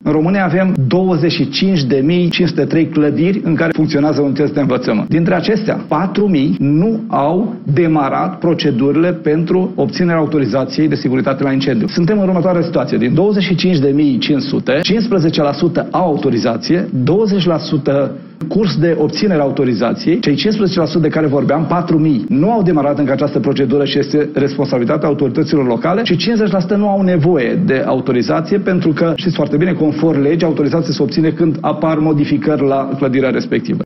În România avem 25.503 clădiri în care funcționează unități de învățământ. Dintre acestea, 4.000 nu au demarat procedurile pentru obținerea autorizației de securitate la incendiu. Suntem în următoarea situație. Din 25.500, 15% au autorizație, 20% curs de obținere a autorizației, cei 15% de care vorbeam, 4.000, nu au demarat încă această procedură și este responsabilitatea autorităților locale și 50% nu au nevoie de autorizație pentru că, știți foarte bine, conform legii, autorizația se obține când apar modificări la clădirea respectivă.